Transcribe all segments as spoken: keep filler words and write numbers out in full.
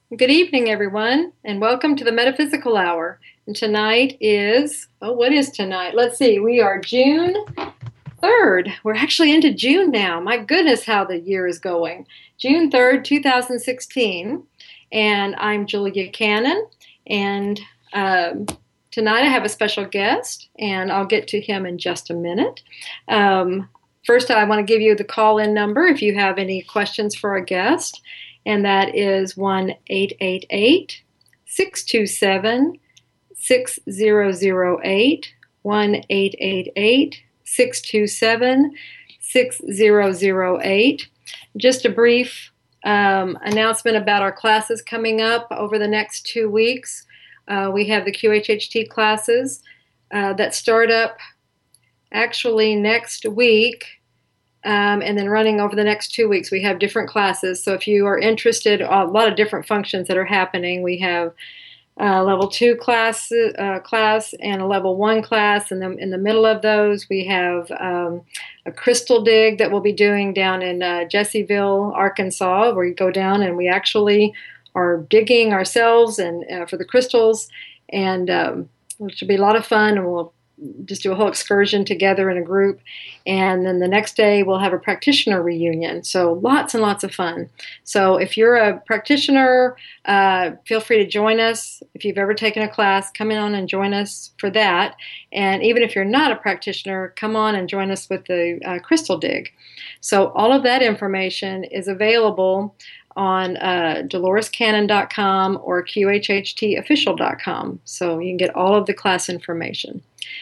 Good evening, everyone, and welcome to the Metaphysical Hour. And tonight is, oh, what is tonight? Let's see, we are June third. We're actually into June now. My goodness, how the year is going. June third, two thousand sixteen. And I'm Julia Cannon. And um, tonight I have a special guest, and I'll get to him in just a minute. Um, first, I want to give you the call-in number if you have any questions for our guest. And that is one eight eight eight, six two seven, six zero zero eight, one eight eight eight, six two seven, six zero zero eight. Just a brief um, announcement about our classes coming up over the next two weeks. Uh, we have the Q H H T classes uh, that start up actually next week. Um, and then running over the next two weeks, we have different classes. So if you are interested, a lot of different functions that are happening. We have a level two class, uh, class and a level one class. And then in the middle of those, we have um, a crystal dig that we'll be doing down in uh, Jesseville, Arkansas, where you go down and we actually are digging ourselves and uh, for the crystals. And um, which will be a lot of fun. And we'll just do a whole excursion together in a group. And then the next day we'll have a practitioner reunion. So lots and lots of fun. So if you're a practitioner, uh, feel free to join us. If you've ever taken a class, come in on and join us for that. And even if you're not a practitioner, come on and join us with the uh, Crystal Dig. So all of that information is available on uh, dolores cannon dot com or Q H H T official dot com. So you can get all of the class information.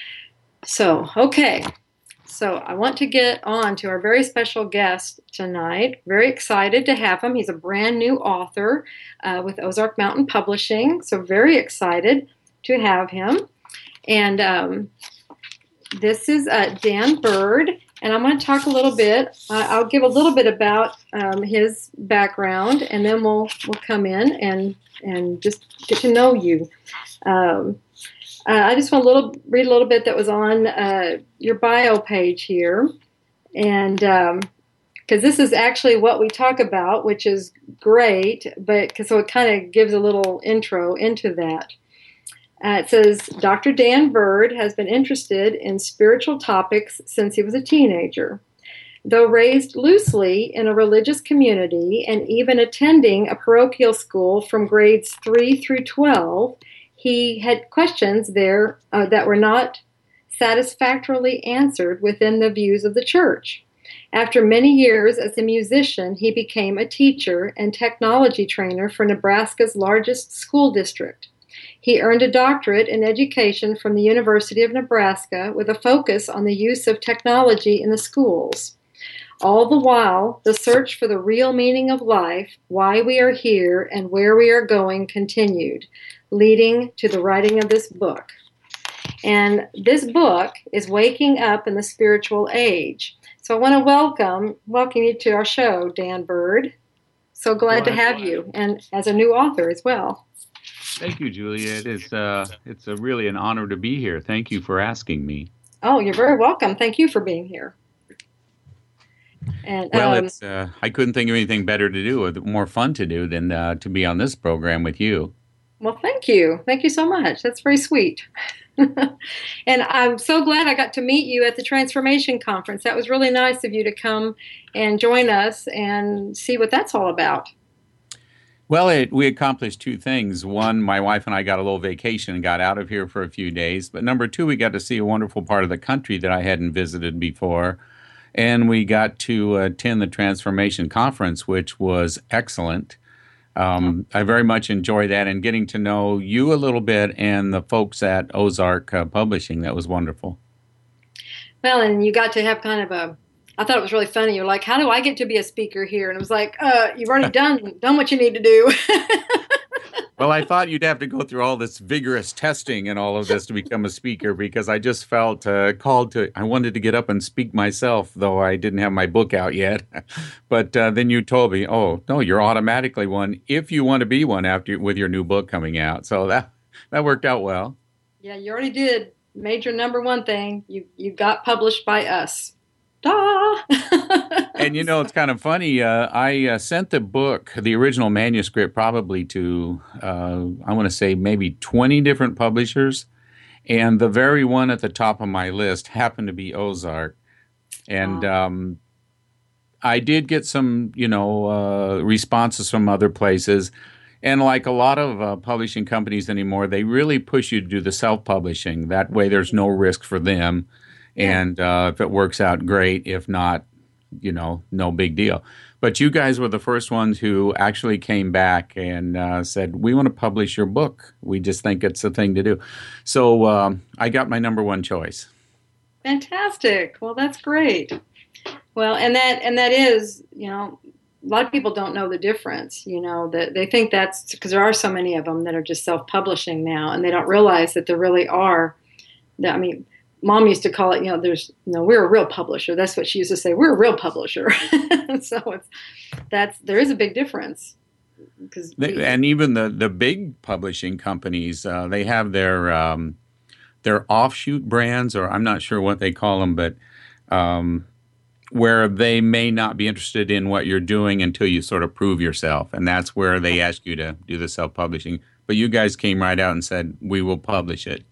So, okay. So I want to get on to our very special guest tonight. Very excited to have him. He's a brand new author uh, with Ozark Mountain Publishing. So very excited to have him. And um, this is uh, Dan Bird. And I'm going to talk a little bit. Uh, I'll give a little bit about um, his background, and then we'll we'll come in and and just get to know you. Um, uh, I just want to little read a little bit that was on uh, your bio page here, and because um, this is actually what we talk about, which is great. But cause, so it kind of gives a little intro into that. Uh, it says, Doctor Dan Bird has been interested in spiritual topics since he was a teenager. Though raised loosely in a religious community and even attending a parochial school from grades three through twelve, he had questions there uh, that were not satisfactorily answered within the views of the church. After many years as a musician, he became a teacher and technology trainer for Nebraska's largest school district. He earned a doctorate in education from the University of Nebraska with a focus on the use of technology in the schools. All the while, the search for the real meaning of life, why we are here, and where we are going continued, leading to the writing of this book. And this book is Waking Up in the Spiritual Age. So I want to welcome, welcome you to our show, Dan Bird. So glad Well, to have you, and as a new author as well. Thank you, Julia. It is uh, it's a really an honor to be here. Thank you for asking me. Oh, you're very welcome. Thank you for being here. And Well, um, it's uh, I couldn't think of anything better to do, or more fun to do than uh, to be on this program with you. well, thank you. Thank you so much. That's very sweet. And I'm so glad I got to meet you at the Transformation Conference. That was really nice of you to come and join us and see what that's all about. Well, it, we accomplished two things. One, my wife and I got a little vacation and got out of here for a few days. But number two, we got to see a wonderful part of the country that I hadn't visited before. And we got to attend the Transformation Conference, which was excellent. Um, I very much enjoyed that, and getting to know you a little bit and the folks at Ozark uh, Publishing. That was wonderful. Well, and you got to have kind of a, I thought it was really funny. You're like, how do I get to be a speaker here? And it was like, uh, you've already done done what you need to do. Well, I thought you'd have to go through all this vigorous testing and all of this to become a speaker, because I just felt uh, called to, I wanted to get up and speak myself, though I didn't have my book out yet. But uh, then you told me, oh, no, you're automatically one if you want to be one after with your new book coming out. So that that worked out well. Yeah, you already did. Major number one thing, you, you got published by us. Ta-da! And you know, it's kind of funny. Uh, I uh, sent the book, the original manuscript, probably to, uh, I want to say maybe twenty different publishers. And the very one at the top of my list happened to be Ozark. And Wow. um, I did get some, you know, uh, responses from other places. And like a lot of uh, publishing companies anymore, they really push you to do the self-publishing. That way, there's no risk for them. Yeah. And uh, if it works out, great. If not, you know, no big deal. But you guys were the first ones who actually came back and uh, said, we want to publish your book. We just think it's the thing to do. So um, I got my number one choice. Fantastic. Well, that's great. Well, and that and that is, you know, a lot of people don't know the difference. You know, that they think that's because there are so many of them that are just self-publishing now, and they don't realize that there really are. That I mean, Mom used to call it, you know, there's, you know, we're a real publisher. That's what she used to say. We're a real publisher. So it's that's there is a big difference. Because They, and even the the big publishing companies, uh, they have their um, their offshoot brands, or I'm not sure what they call them, but um, where they may not be interested in what you're doing until you sort of prove yourself, and that's where they ask you to do the self-publishing. But you guys came right out and said, "We will publish it."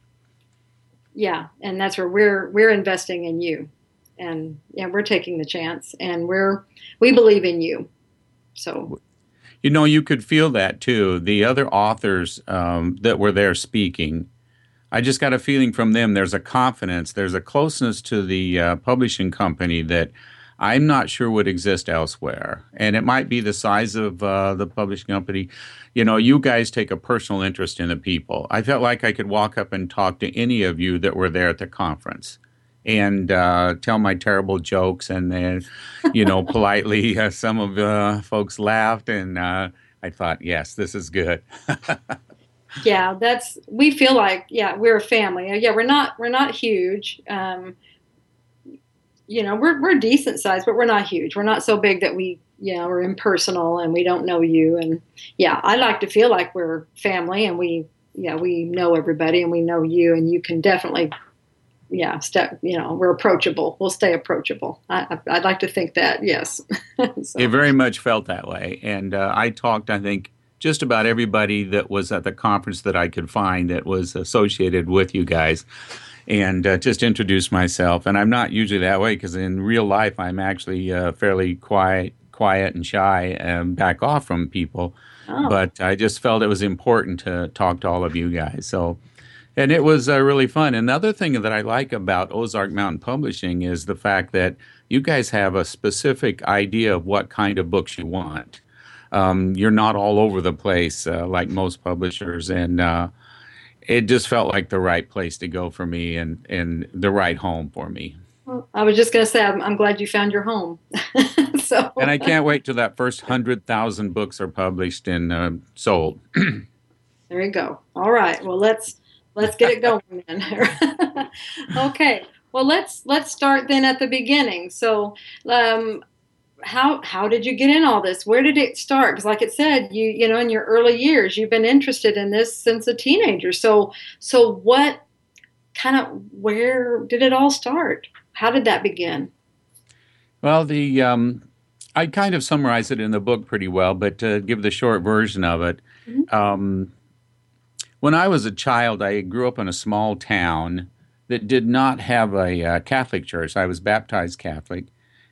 Yeah, and that's where we're we're investing in you, and yeah, we're taking the chance, and we're we believe in you. So. You know, you could feel that too. The other authors um, that were there speaking, I just got a feeling from them. There's a confidence, there's a closeness to the uh, publishing company that I'm not sure would exist elsewhere. And it might be the size of uh, the publishing company. You know, you guys take a personal interest in the people. I felt like I could walk up and talk to any of you that were there at the conference and uh, tell my terrible jokes, and then, you know, politely, uh, some of the uh, folks laughed, and uh, I thought, yes, this is good. Yeah, that's we feel like yeah we're a family. Yeah, we're not we're not huge. Um, you know, we're we're decent size, but we're not huge. We're not so big that we you know we're impersonal and we don't know you. And yeah, I like to feel like we're family, and we yeah we know everybody, and we know you, and you can definitely. Yeah, step. You know, we're approachable. We'll stay approachable. I, I, I'd like to think that. Yes. So. It very much felt that way, and uh, I talked, I think, just about everybody that was at the conference that I could find that was associated with you guys, and uh, just introduced myself. And I'm not usually that way because in real life I'm actually uh, fairly quiet, quiet and shy, and back off from people. Oh. But I just felt it was important to talk to all of you guys. So. And it was uh, really fun. Another thing that I like about Ozark Mountain Publishing is the fact that you guys have a specific idea of what kind of books you want. Um, you're not all over the place uh, like most publishers, and uh, it just felt like the right place to go for me and, and the right home for me. Well, I was just going to say, I'm, I'm glad you found your home. So. And I can't wait till that first one hundred thousand books are published and uh, sold. There you go. All right. Well, let's... Let's get it going then. Okay. Well, let's let's start then at the beginning. So, um, how how did you get in all this? Where did it start? Because, like it said, you you know, in your early years, you've been interested in this since a teenager. So, so what kind of where did it all start? How did that begin? Well, the um, I kind of summarize it in the book pretty well, but to give the short version of it. Mm-hmm. Um, When I was a child, I grew up in a small town that did not have a uh, Catholic church. I was baptized Catholic.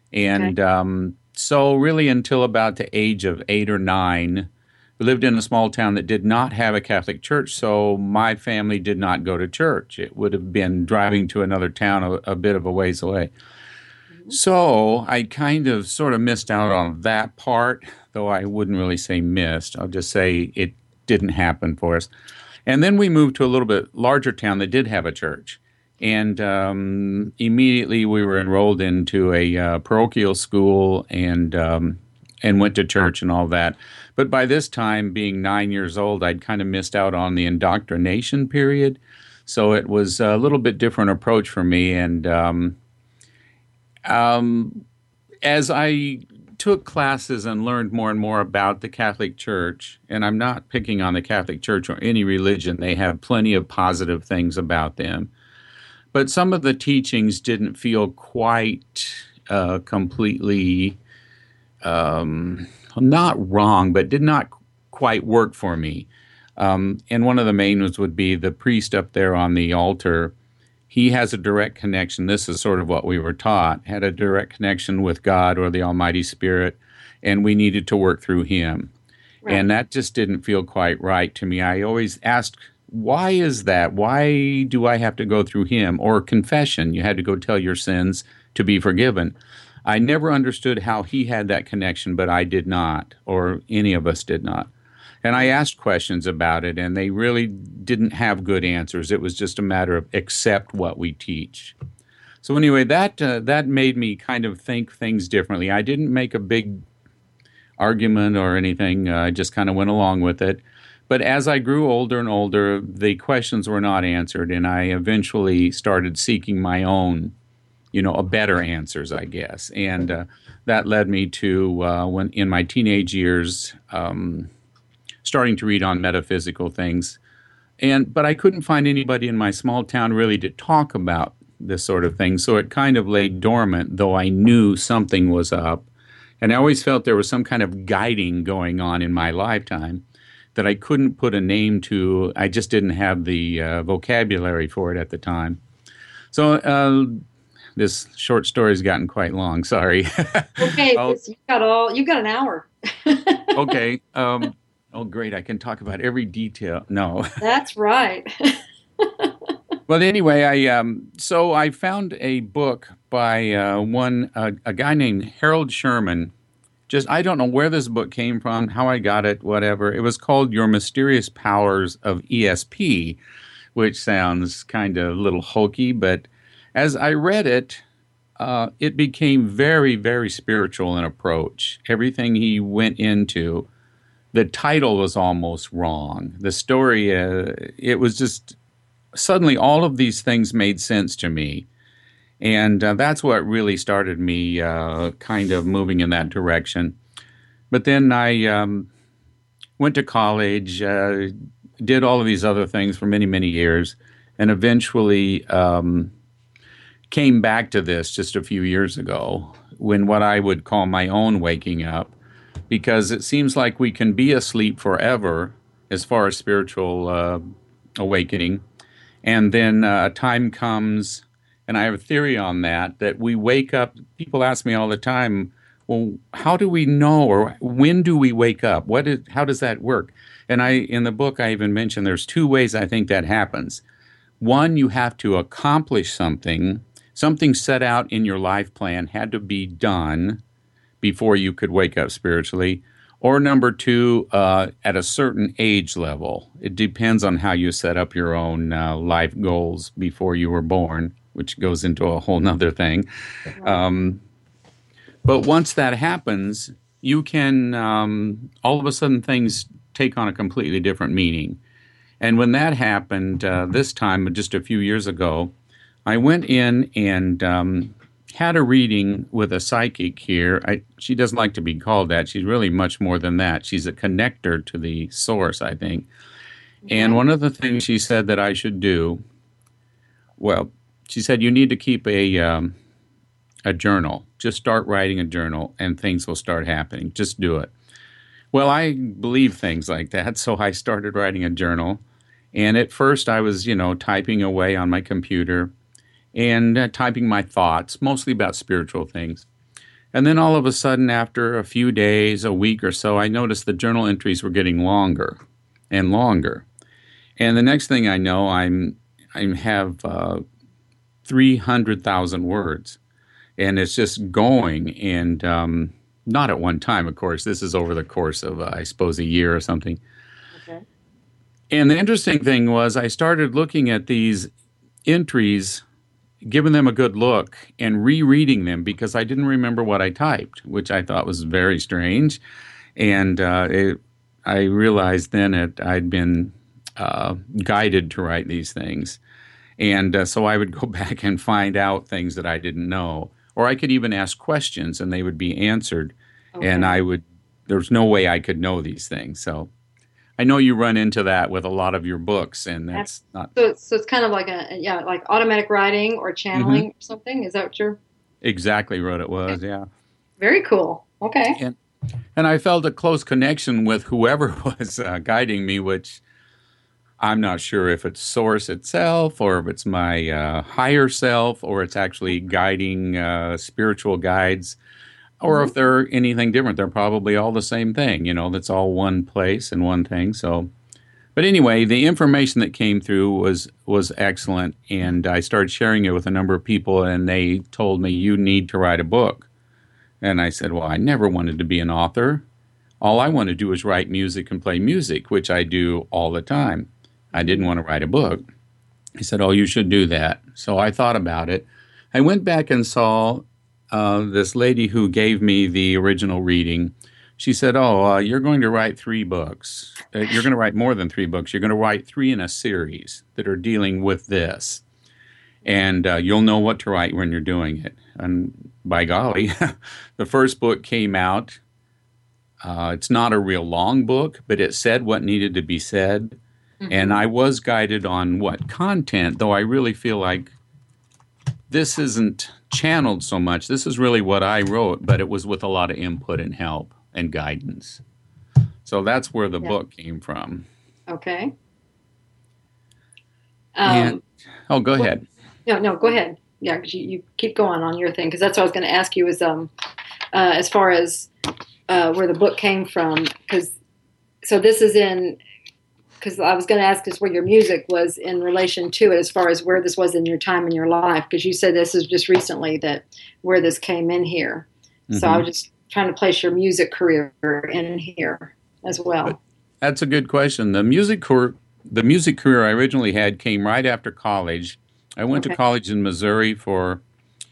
And okay. um, so really until about the age of eight or nine, we lived in a small town that did not have a Catholic church, so my family did not go to church. It would have been driving to another town a, a bit of a ways away. Mm-hmm. So I kind of sort of missed out on that part, though I wouldn't really say missed. I'll just say it didn't happen for us. And then we moved to a little bit larger town that did have a church. And um, immediately we were enrolled into a uh, parochial school and um, and went to church and all that. But by this time, being nine years old, I'd kind of missed out on the indoctrination period. So it was a little bit different approach for me. And um, um, as I took classes and learned more and more about the Catholic Church, and I'm not picking on the Catholic Church or any religion. They have plenty of positive things about them. But some of the teachings didn't feel quite uh, completely um, not wrong, but did not quite work for me. Um, and one of the main ones would be the priest up there on the altar. He has a direct connection. This is sort of what we were taught, had a direct connection with God or the Almighty Spirit, and we needed to work through him. Right. And that just didn't feel quite right to me. I always asked, why is that? Why do I have to go through him? Or confession, you had to go tell your sins to be forgiven. I never understood how he had that connection, but I did not, or any of us did not. And I asked questions about it, and they really didn't have good answers. It was just a matter of accept what we teach. So anyway, that uh, that made me kind of think things differently. I didn't make a big argument or anything. Uh, I just kind of went along with it. But as I grew older and older, the questions were not answered, and I eventually started seeking my own, you know, a better answers, I guess. And uh, that led me to, uh, when in my teenage years, um, starting to read on metaphysical things. And but I couldn't find anybody in my small town really to talk about this sort of thing. So it kind of lay dormant, though I knew something was up. And I always felt there was some kind of guiding going on in my lifetime that I couldn't put a name to. I just didn't have the uh, vocabulary for it at the time. So uh, this short story has gotten quite long. Sorry. Okay, you got all. You got an hour. Okay. Um, Oh, great. I can talk about every detail. No. That's right. Well, anyway, I um, so I found a book by uh, one uh, a guy named Harold Sherman. Just I don't know where this book came from, how I got it, whatever. It was called Your Mysterious Powers of E S P, which sounds kind of a little hokey, but as I read it, uh, it became very, very spiritual in approach. Everything he went into. The title was almost wrong. The story, uh, it was just, suddenly all of these things made sense to me. And uh, that's what really started me uh, kind of moving in that direction. But then I um, went to college, uh, did all of these other things for many, many years, and eventually um, came back to this just a few years ago when what I would call my own waking up. Because it seems like we can be asleep forever as far as spiritual uh, awakening. And then uh, a time comes, and I have a theory on that, that we wake up. People ask me all the time, well, how do we know, or when do we wake up? What is, how does that work? And I, in the book, I even mentioned there's two ways I think that happens. One, you have to accomplish something. Something set out in your life plan had to be done before you could wake up spiritually. Or number two, uh, at a certain age level. It depends on how you set up your own uh, life goals before you were born, which goes into a whole nother thing. Um, but once that happens, you can, um, all of a sudden things take on a completely different meaning. And when that happened, uh, this time, just a few years ago, I went in and um, had a reading with a psychic here. I, she doesn't like to be called that. She's really much more than that. She's a connector to the source, I think. Okay. And one of the things she said that I should do, well, she said you need to keep a um, a journal. Just start writing a journal and things will start happening. Just do it. Well, I believe things like that, so I started writing a journal. And at first I was, you know, typing away on my computer and uh, typing my thoughts, mostly about spiritual things. And then all of a sudden, after a few days, a week or so, I noticed the journal entries were getting longer and longer. And the next thing I know, I'm I have uh, three hundred thousand words. And it's just going, and um, not at one time, of course. This is over the course of, uh, I suppose, a year or something. Okay. And the interesting thing was I started looking at these entries, giving them a good look, and rereading them because I didn't remember what I typed, which I thought was very strange. And uh, it, I realized then that I'd been uh, guided to write these things. And uh, so I would go back and find out things that I didn't know. Or I could even ask questions and they would be answered. Okay. And I would, there's no way I could know these things. So I know you run into that with a lot of your books, and that's, that's not. So it's, so it's kind of like a, yeah, like automatic writing or channeling mm-hmm. or something. Is that what you're? exactly what it Okay. was. Yeah. Very cool. Okay. And and I felt a close connection with whoever was uh, guiding me, which I'm not sure if it's Source itself or if it's my uh, higher self or it's actually guiding uh, spiritual guides or Hmm. if they're anything different. They're probably all the same thing, you know, that's all one place and one thing. So, but anyway, the information that came through was was excellent, and I started sharing it with a number of people, and they told me you need to write a book. And I said, well, I never wanted to be an author. All I want to do is write music and play music, which I do all the time. I didn't want to write a book. He said, oh, you should do that. So I thought about it. I went back and saw uh, this lady who gave me the original reading. She said, oh, uh, you're going to write three books. Uh, you're going to write more than three books. You're going to write three in a series that are dealing with this. And uh, you'll know what to write when you're doing it. And by golly, the first book came out. Uh, it's not a real long book, but it said what needed to be said. And Hmm. I was guided on what content, though I really feel like this isn't channeled so much. This is really what I wrote, but it was with a lot of input and help and guidance. So that's where the Yeah. book came from. Okay. And, Um, oh, go well, ahead. no, no, go ahead. Yeah, 'cause you, you keep going on your thing because that's what I was going to ask you is um, uh, as far as uh, where the book came from because so this is in because I was going to ask us where your music was in relation to it as far as where this was in your time in your life because you said this is just recently that where this came in here. So I Hmm. was just trying to place your music career in here as But well. that's a good question. The music career, the music career I originally had came right after college. I went to Okay. college in Missouri for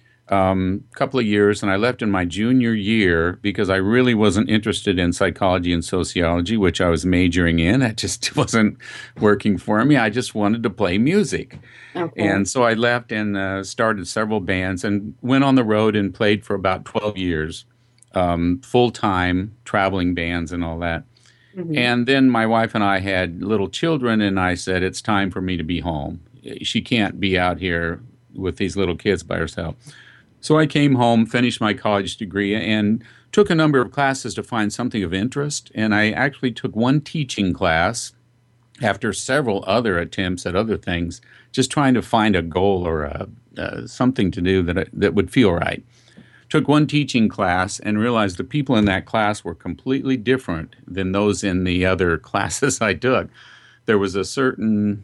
um, a couple of years, and I left in my junior year because I really wasn't interested in psychology and sociology, which I was majoring in. That just wasn't working for me. I just wanted to play music. Okay. And so I left and uh, started several bands and went on the road and played for about twelve years, um, full time, traveling bands and all that. Hmm. And then my wife and I had little children, and I said, it's time for me to be home. She can't be out here with these little kids by herself. So I came home, finished my college degree, and took a number of classes to find something of interest. And I actually took one teaching class after several other attempts at other things, just trying to find a goal or a, uh, something to do that, that would feel right. Took one teaching class and realized the people in that class were completely different than those in the other classes I took. There was a certain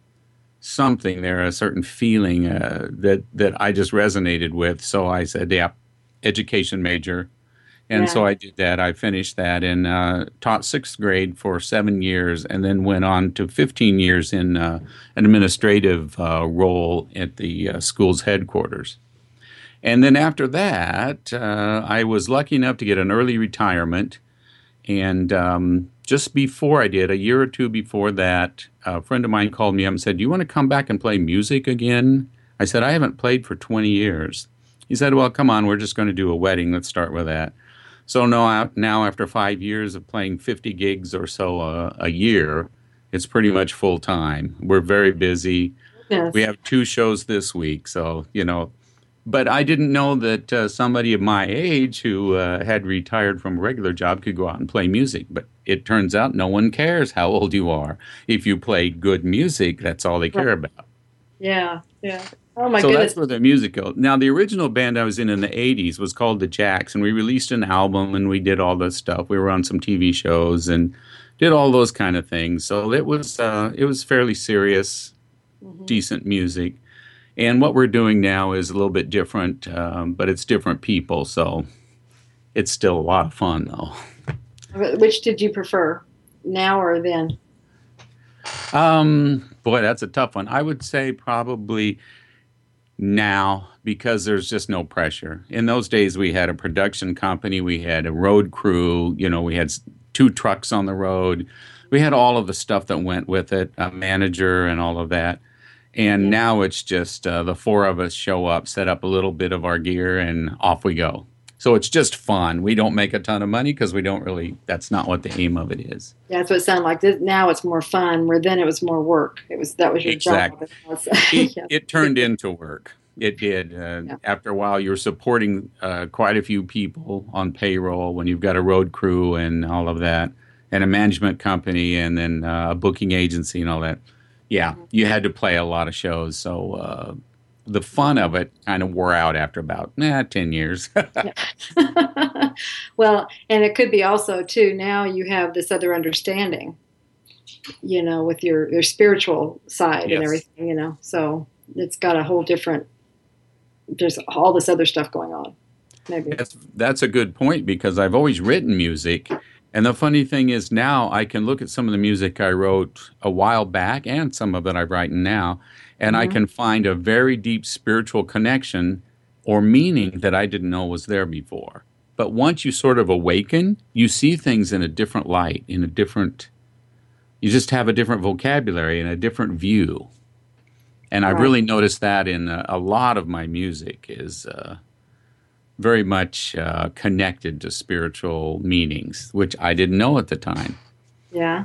something there, a certain feeling uh, that that I just resonated with. So I said, "Yeah, education major," and Yeah. so I did that. I finished that and uh, taught sixth grade for seven years, and then went on to fifteen years in uh, an administrative uh, role at the uh, school's headquarters. And then after that, uh, I was lucky enough to get an early retirement. And um, just before I did, a year or two before that, a friend of mine called me up and said, do you want to come back and play music again? I said, I haven't played for twenty years. He said, well, come on, we're just going to do a wedding. Let's start with that. So now, now after five years of playing fifty gigs or so a, a year, it's pretty much full time. We're very busy. We Yes. have two shows this week. So, you know, but I didn't know that uh, somebody of my age who uh, had retired from a regular job could go out and play music. But it turns out no one cares how old you are. If you play good music, that's all they Right. care about. Yeah. Yeah. Oh my So that's goodness. where the music goes. Now, the original band I was in in the eighties was called the Jacks, and we released an album and we did all this stuff. We were on some T V shows and did all those kind of things. So it was uh, it was fairly serious, Hmm. decent music. And what we're doing now is a little bit different, um, but it's different people, so it's still a lot of fun, though. Which did you prefer, now or then? Um, boy, that's a tough one. I would say probably now because there's just no pressure. In those days, we had a production company, we had a road crew, you know, we had s- two trucks on the road, we had all of the stuff that went with it, a manager and all of that. And Yeah. now it's just uh, the four of us show up, set up a little bit of our gear, and off we go. So it's just fun. We don't make a ton of money because we don't really, that's not what the aim of it is. Yeah, that's what it sounded like. This, now it's more fun, where then it was more work. It was that was your job. Exactly. It, Yeah. it turned into work. it did. Uh, Yeah. after a while, you're supporting uh, quite a few people on payroll when you've got a road crew and all of that, and a management company, and then uh, a booking agency and all that. Yeah, Mhm. you had to play a lot of shows. So uh, the fun of it kind of wore out after about eh, ten years. Yeah. Well, and it could be also too, now you have this other understanding, you know, with your, your spiritual side and Yes. everything, you know, so it's got a whole different, there's all this other stuff going on, maybe. That's that's a good point because I've always written music, and the funny thing is now I can look at some of the music I wrote a while back and some of it I'm writing now, and I Hmm. can find a very deep spiritual connection or meaning that I didn't know was there before. But once you sort of awaken, you see things in a different light, in a different, you just have a different vocabulary and a different view. And I've Right. really noticed that in a, a lot of my music is uh, very much uh, connected to spiritual meanings, which I didn't know at the time. Yeah.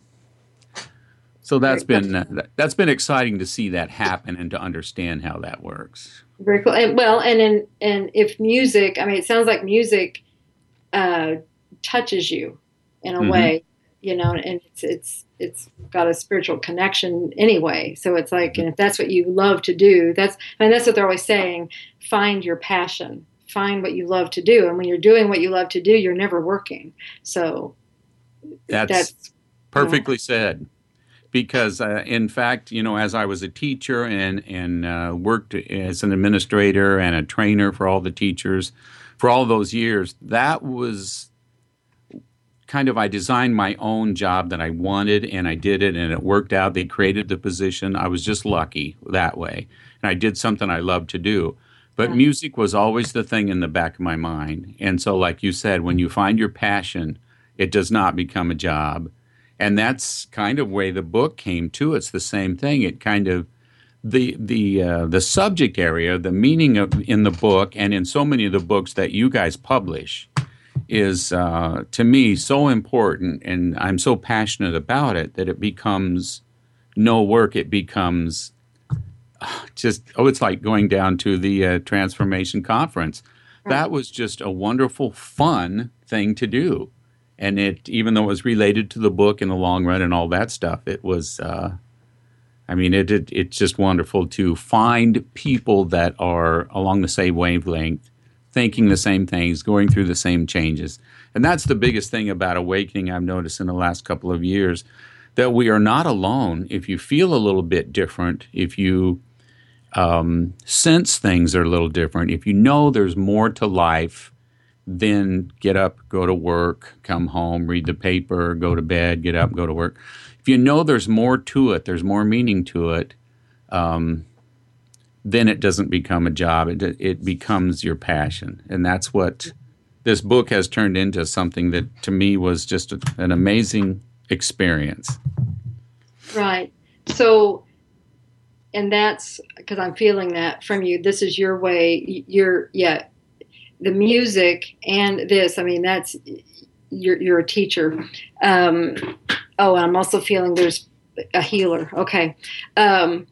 So that's Very cool. been uh, that's been exciting to see that happen and to understand how that works. Very cool. And well, and in, and if music, I mean, it sounds like music uh, touches you in a Hmm. way, you know, and it's it's it's got a spiritual connection anyway. So it's like, and if that's what you love to do, that's, I mean, that's what they're always saying. Find your passion. Find what you love to do, and when you're doing what you love to do, you're never working. So That's that's, yeah. perfectly said. Because uh, in fact, you know, as I was a teacher and and uh, worked as an administrator and a trainer for all the teachers for all those years, that was kind of I designed my own job that I wanted and I did it and it worked out. They created the position. I was just lucky that way. And I did something I loved to do. But Yeah. music was always the thing in the back of my mind. And so like you said, when you find your passion, it does not become a job. And that's kind of way the book came to. It's the same thing. It kind of the the uh, the subject area, the meaning of in the book, and in so many of the books that you guys publish, is uh, to me so important, and I'm so passionate about it that it becomes no work. It becomes just oh, it's like going down to the uh, transformation conference. Right. That was just a wonderful, fun thing to do, and it even though it was related to the book in the long run and all that stuff, it was. Uh, I mean, it, it it's just wonderful to find people that are along the same wavelength, thinking the same things, going through the same changes. And that's the biggest thing about awakening I've noticed in the last couple of years, that we are not alone. If you feel a little bit different, if you um, sense things are a little different, if you know there's more to life, then get up, go to work, come home, read the paper, go to bed, get up, go to work. If you know there's more to it, there's more meaning to it, um, then it doesn't become a job. It, it becomes your passion. And that's what this book has turned into, something that to me was just a, an amazing experience. Right. So, and that's because I'm feeling that from you. This is your way. You're, yeah, the music and this, I mean, that's, you're, you're a teacher. Um, oh, and I'm also feeling there's a healer. Okay. Um,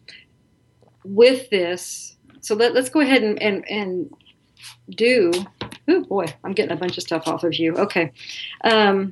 with this, so let, let's go ahead and, and, and do, oh boy, I'm getting a bunch of stuff off of you. Okay. Um,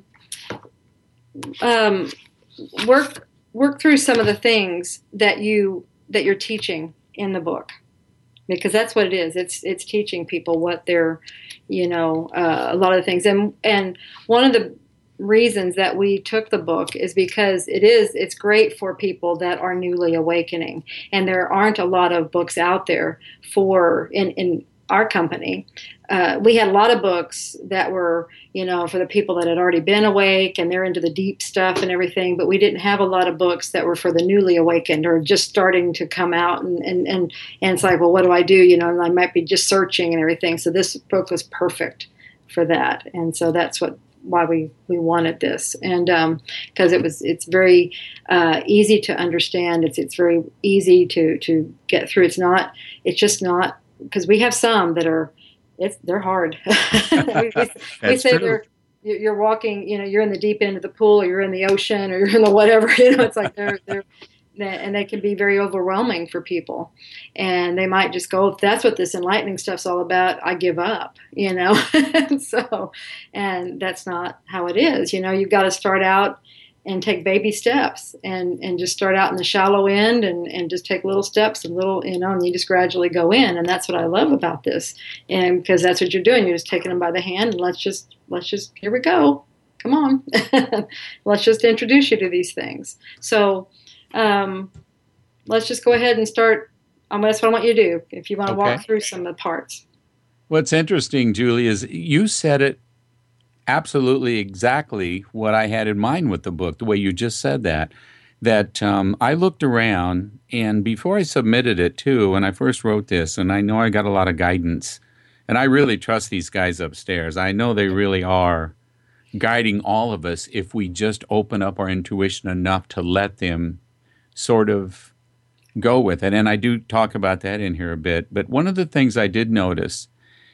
um, work, work through some of the things that you, that you're teaching in the book. Because that's what it is. It's it's teaching people what they're, you know, uh, a lot of the things. And and one of the reasons that we took the book is because it is it's great for people that are newly awakening. And there aren't a lot of books out there for in in our company. Uh, we had a lot of books that were, you know, for the people that had already been awake and they're into the deep stuff and everything, but we didn't have a lot of books that were for the newly awakened or just starting to come out. And, and, and, and it's like, well, what do I do? You know, and I might be just searching and everything. So this book was perfect for that. And so that's what, why we, we wanted this. And, um, cause it was, it's very, uh, easy to understand. It's, it's very easy to, to get through. It's not, it's just not, because we have some that are, it's they're hard. we, we, we say true. they're you're walking, you know, you're in the deep end of the pool, or you're in the ocean, or you're in the whatever. You know, it's like they're they're and they can be very overwhelming for people, and they might just go, if that's what this enlightening stuff's all about, I give up, you know. So, and that's not how it is. You know, you've got to start out and take baby steps, and and just start out in the shallow end, and and just take little steps and little, you know, and you just gradually go in. And that's what I love about this, and because that's what you're doing, you're just taking them by the hand, and let's just let's just here we go, come on. Let's just introduce you to these things. So Um, let's just go ahead and start. Um, that's what I want you to do. If you want to Okay. walk through some of the parts. What's interesting, Julie, is you said it absolutely exactly what I had in mind with the book, the way you just said that. That um, I looked around, and before I submitted it, too, when I first wrote this, and I know I got a lot of guidance, and I really trust these guys upstairs. I know they really are guiding all of us if we just open up our intuition enough to let them sort of go with it. And I do talk about that in here a bit. But one of the things I did notice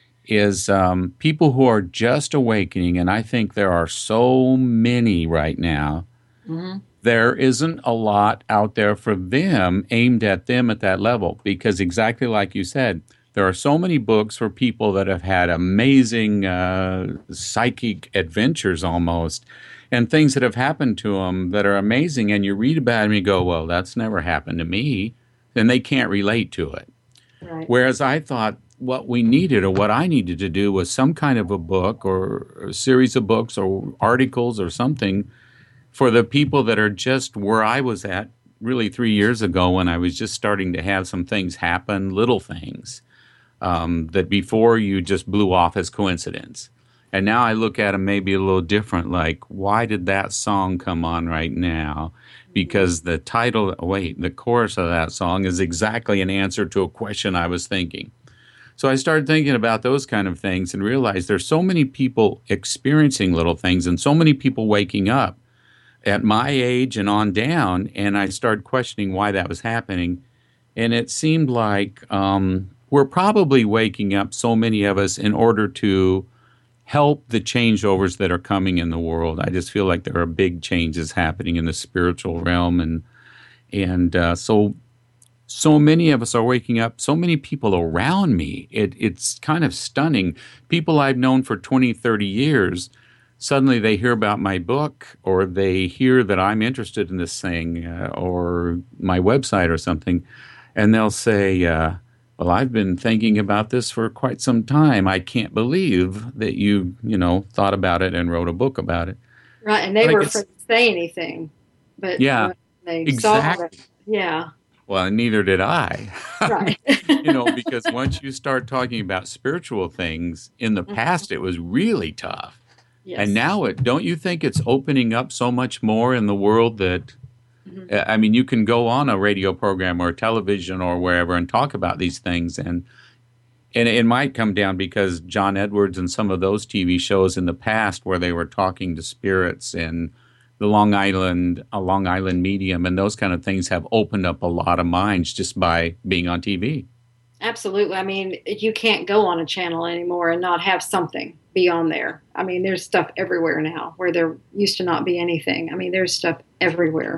is um, people who are just awakening, and I think there are so many right now, Mm-hmm. there isn't a lot out there for them aimed at them at that level. Because exactly like you said, there are so many books for people that have had amazing uh, psychic adventures almost, and things that have happened to them that are amazing, and you read about them and you go, well, that's never happened to me, then they can't relate to it. Right. Whereas I thought what we needed, or what I needed to do, was some kind of a book or a series of books or articles or something for the people that are just where I was at really three years ago, when I was just starting to have some things happen, little things, um, that before you just blew off as coincidence. And now I look at them maybe a little different, like, why did that song come on right now? Because the title, wait, the chorus of that song is exactly an answer to a question I was thinking. So I started thinking about those kind of things and realized there's so many people experiencing little things and so many people waking up at my age and on down. And I started questioning why that was happening. And it seemed like um, we're probably waking up, so many of us, in order to help the changeovers that are coming in the world. I just feel like there are big changes happening in the spiritual realm, and and uh, so so many of us are waking up. So many people around me. It, it's kind of stunning. People I've known for twenty, thirty years, suddenly they hear about my book, or they hear that I'm interested in this thing, uh, or my website or something, and they'll say, uh, well, I've been thinking about this for quite some time. I can't believe that you, you know, thought about it and wrote a book about it. Right. And they But I were guess- afraid to say anything, but Yeah, when they exactly. saw it, yeah, Well, neither did I. right. You know, because once you start talking about spiritual things, in the past it was really tough. Yes. And now it, don't you think it's opening up so much more in the world that, Mhm. uh, I mean, you can go on a radio program or television or wherever and talk about these things, and and it might come down because John Edwards and some of those T V shows in the past where they were talking to spirits, and the Long Island, a Long Island Medium, and those kind of things have opened up a lot of minds just by being on T V. Absolutely. I mean, you can't go on a channel anymore and not have something be on there. I mean, there's stuff everywhere now where there used to not be anything. I mean, there's stuff everywhere.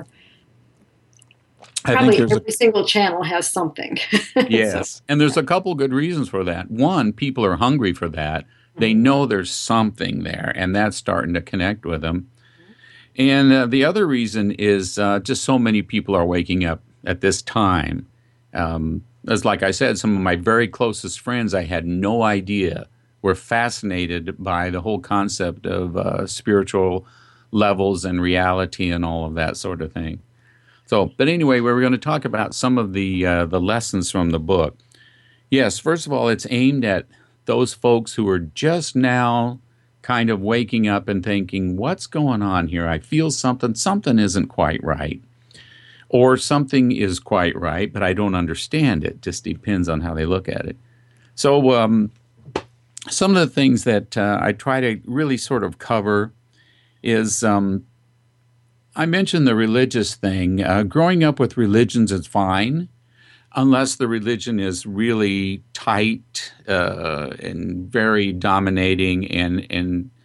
I Probably think there's every single channel has something. a, yes, and there's a couple good reasons for that. One, people are hungry for that. They know there's something there, and that's starting to connect with them. And uh, the other reason is uh, just so many people are waking up at this time. Um, as like I said, some of my very closest friends I had no idea were fascinated by the whole concept of uh, spiritual levels and reality and all of that sort of thing. So, but anyway, we're going to talk about some of the uh, the lessons from the book. Yes, first of all, it's aimed at those folks who are just now kind of waking up and thinking, what's going on here? I feel something, something isn't quite right. Or something is quite right, but I don't understand it. Just depends on how they look at it. So um, some of the things that uh, I try to really sort of cover is, um, I mentioned the religious thing. Uh, growing up with religions is fine, unless the religion is really tight uh, and very dominating and, and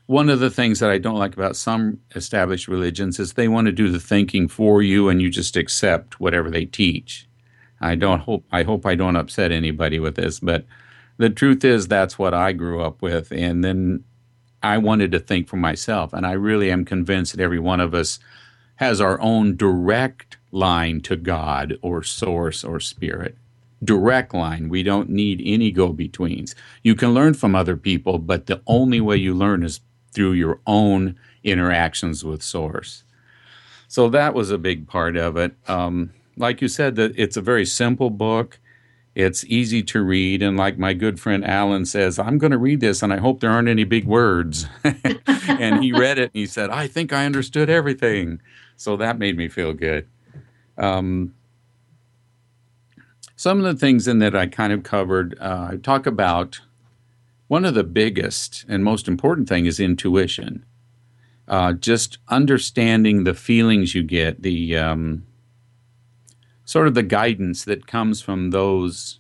One of the things that I don't like about some established religions is they want to do the thinking for you and you just accept whatever they teach. I don't hope I hope I don't upset anybody with this, but the truth is that's what I grew up with, and then I wanted to think for myself, and I really am convinced that every one of us has our own direct line to God or source or spirit. Direct line. We don't need any go-betweens. You can learn from other people, but the only way you learn is through your own interactions with source. So that was a big part of it. Um, like you said, that it's a very simple book. It's easy to read, and like my good friend Alan says, I'm going to read this, and I hope there aren't any big words. And he read it, and he said, I think I understood everything. So that made me feel good. Um, some of the things in that I kind of covered, uh, I talk about one of the biggest and most important thing is intuition. Uh, just understanding the feelings you get, the um, sort of the guidance that comes from those,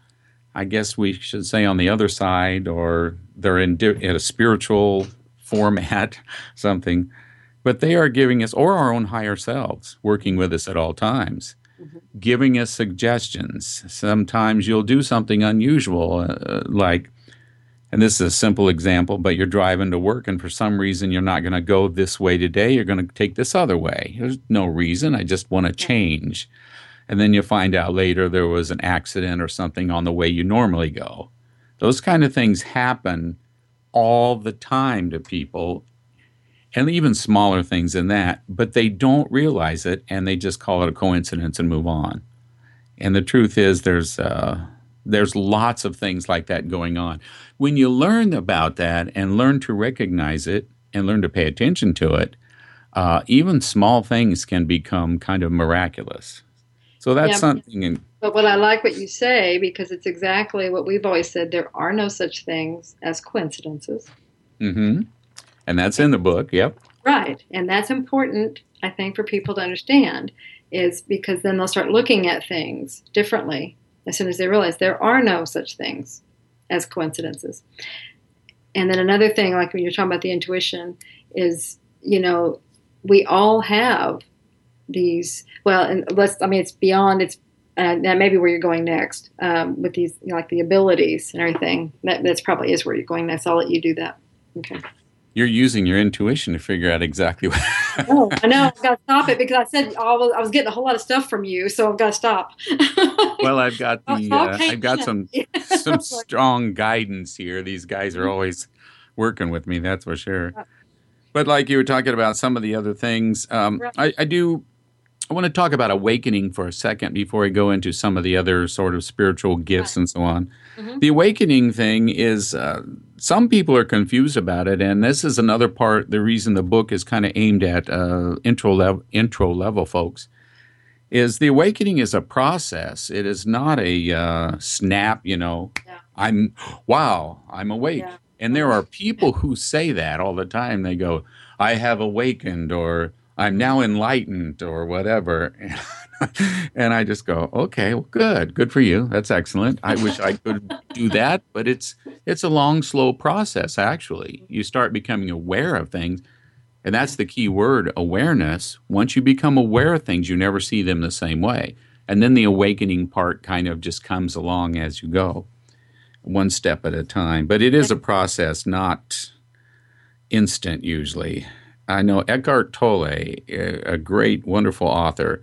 I guess we should say on the other side, or they're in, di- in a spiritual format, something. But they are giving us, or our own higher selves, working with us at all times, mm-hmm. giving us suggestions. Sometimes you'll do something unusual, uh, like, and this is a simple example, but you're driving to work and for some reason you're not going to go this way today. You're going to take this other way. There's no reason. I just want to change. And then you find out later there was an accident or something on the way you normally go. Those kind of things happen all the time to people, and even smaller things than that, but they don't realize it and they just call it a coincidence and move on. And the truth is there's uh, there's lots of things like that going on. When you learn about that and learn to recognize it and learn to pay attention to it, uh, even small things can become kind of miraculous. So that's yeah, something. In, but what I like what you say, because it's exactly what we've always said, there are no such things as coincidences. Mm-hmm. And that's in the book, yep. Right. And that's important, I think, for people to understand, is because then they'll start looking at things differently as soon as they realize there are no such things as coincidences. And then another thing, like when you're talking about the intuition, is, you know, we all have these, well, and let's, I mean, it's beyond, it's, uh, that may be where you're going next, um, with these, you know, like the abilities and everything. That that's probably is where you're going next. I'll let you do that. Okay. You're using your intuition to figure out exactly what. Oh, I know. I've got to stop it because I said I was, I was getting a whole lot of stuff from you, so I've got to stop. Well, I've got the uh, I've got some some strong guidance here. These guys are always working with me, that's for sure. But like you were talking about some of the other things, um, I, I do. I want to talk about awakening for a second before I go into some of the other sort of spiritual gifts right. and so on. Mm-hmm. The awakening thing is, uh, some people are confused about it, and this is another part, the reason the book is kind of aimed at uh, intro, level, intro level folks, is the awakening is a process. It is not a uh, snap, you know, yeah. I'm, wow, I'm awake. Yeah. And there are people who say that all the time. They go, I have awakened, or I'm now enlightened, or whatever. And I just go, okay, well, good. Good for you. That's excellent. I wish I could do that. But it's it's a long, slow process, actually. You start becoming aware of things. And that's the key word, awareness. Once you become aware of things, you never see them the same way. And then the awakening part kind of just comes along as you go, one step at a time. But it is a process, not instant usually. I know Eckhart Tolle, a great, wonderful author,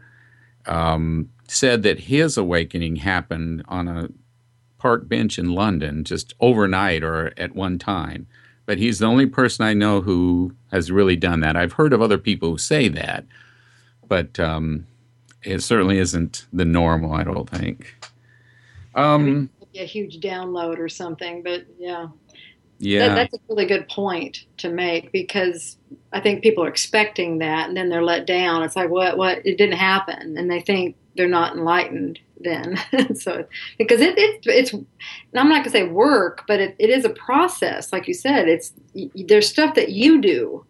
um, said that his awakening happened on a park bench in London just overnight or at one time. But he's the only person I know who has really done that. I've heard of other people who say that, but um, it certainly isn't the normal, I don't think. Um, I mean, a huge download or something, but yeah. Yeah, that, that's a really good point to make, because I think people are expecting that and then they're let down. It's like, what, what, it didn't happen. And they think they're not enlightened then. So, because it, it, it's, and I'm not going to say work, but it, it is a process. Like you said, it's, there's stuff that you do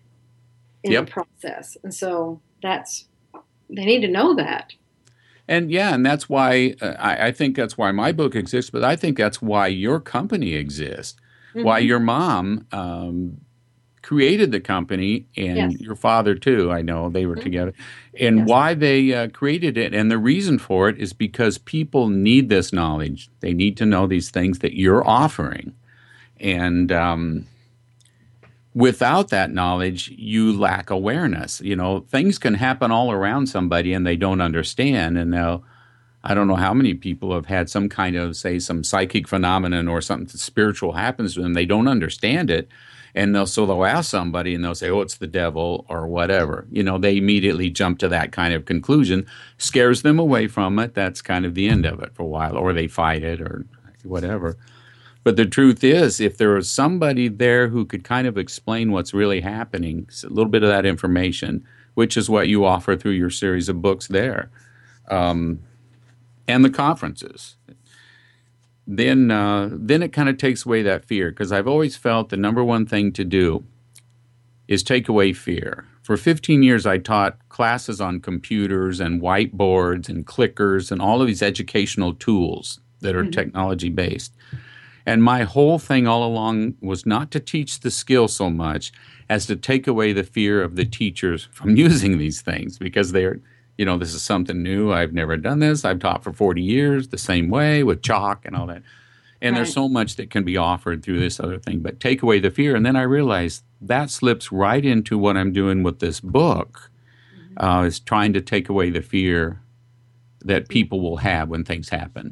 in yep. the process. And so that's, they need to know that. And yeah, and that's why, uh, I, I think that's why my book exists, but I think that's why your company exists. Mm-hmm. Why your mom um, created the company, and Yes. your father too. I know they were Mhm. together, and Yes. why they uh, created it, and the reason for it is because people need this knowledge. They need to know these things that you're offering, and um, without that knowledge, you lack awareness. You know, things can happen all around somebody, and they don't understand, and they'll. I don't know how many people have had some kind of, say, some psychic phenomenon or something spiritual happens to them. They don't understand it. And they'll, so they'll ask somebody and they'll say, oh, it's the devil or whatever. You know, they immediately jump to that kind of conclusion, scares them away from it. That's kind of the end of it for a while, or they fight it or whatever. But the truth is, if there was somebody there who could kind of explain what's really happening, a little bit of that information, which is what you offer through your series of books there. Um, and the conferences, then uh, then it kind of takes away that fear, because I've always felt the number one thing to do is take away fear. For fifteen years, I taught classes on computers and whiteboards and clickers and all of these educational tools that are mm-hmm. technology-based. And my whole thing all along was not to teach the skill so much as to take away the fear of the teachers from using these things, because they're You know, this is something new. I've never done this. I've taught for forty years the same way with chalk and all that. And right. there's so much that can be offered through this other thing. But take away the fear. And then I realized that slips right into what I'm doing with this book, mm-hmm. uh, is trying to take away the fear that people will have when things happen.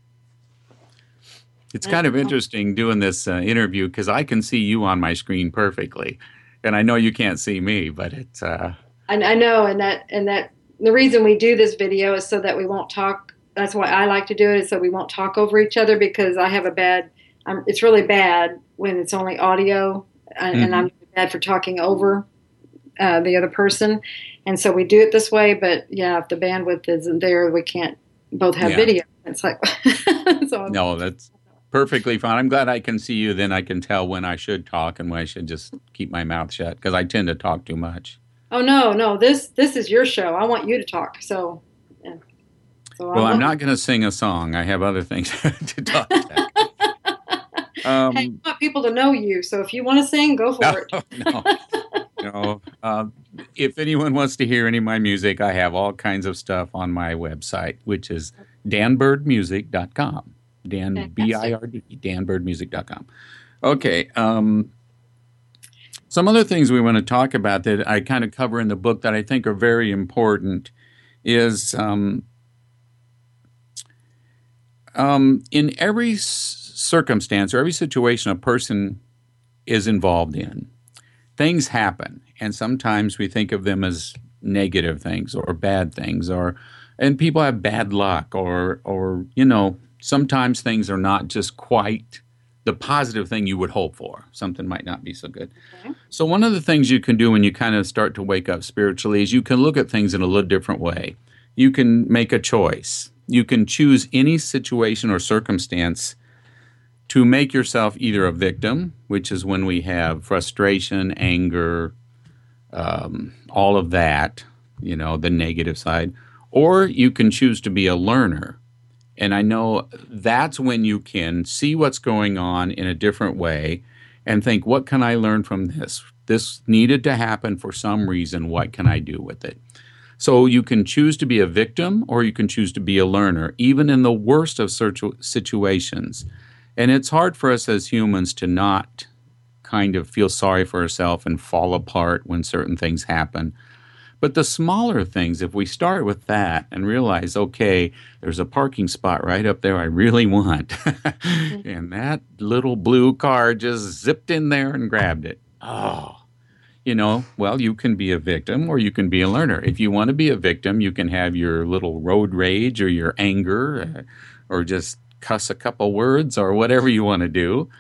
It's kind of interesting doing this uh, interview because I can see you on my screen perfectly. And I know you can't see me, but it's... Uh, I, I know, and that and that... The reason we do this video is so that we won't talk. That's why I like to do it, is so we won't talk over each other, because I have a bad, um, it's really bad when it's only audio, and, mm-hmm. and I'm bad for talking over uh, the other person. And so we do it this way, but yeah, if the bandwidth isn't there, we can't both have yeah. video. It's like, so no, that's perfectly fine. I'm glad I can see you. Then I can tell when I should talk and when I should just keep my mouth shut, because I tend to talk too much. Oh, no, no, this this is your show. I want you to talk. So, yeah. so Well, I'm not going to sing a song. I have other things to talk about. um, hey, I want people to know you. So if you want to sing, go for no, it. no, no. Uh, if anyone wants to hear any of my music, I have all kinds of stuff on my website, which is dan bird music dot com. Dan, B I R D, dan bird music dot com. Okay. Um, Some other things we want to talk about that I kind of cover in the book that I think are very important is um, um, in every s- circumstance or every situation a person is involved in, things happen. And sometimes we think of them as negative things or bad things, or and people have bad luck, or or you know, sometimes things are not just quite the positive thing you would hope for. Something might not be so good. Okay. So one of the things you can do when you kind of start to wake up spiritually is you can look at things in a little different way. You can make a choice. You can choose any situation or circumstance to make yourself either a victim, which is when we have frustration, anger, um, all of that, you know, the negative side, or you can choose to be a learner. And I know that's when you can see what's going on in a different way and think, what can I learn from this? This needed to happen for some reason. What can I do with it? So you can choose to be a victim, or you can choose to be a learner, even in the worst of situations. And it's hard for us as humans to not kind of feel sorry for ourselves and fall apart when certain things happen. But the smaller things, if we start with that and realize, okay, there's a parking spot right up there I really want, and that little blue car just zipped in there and grabbed it. Oh, you know, well, you can be a victim or you can be a learner. If you want to be a victim, you can have your little road rage or your anger, uh, or just cuss a couple words or whatever you want to do.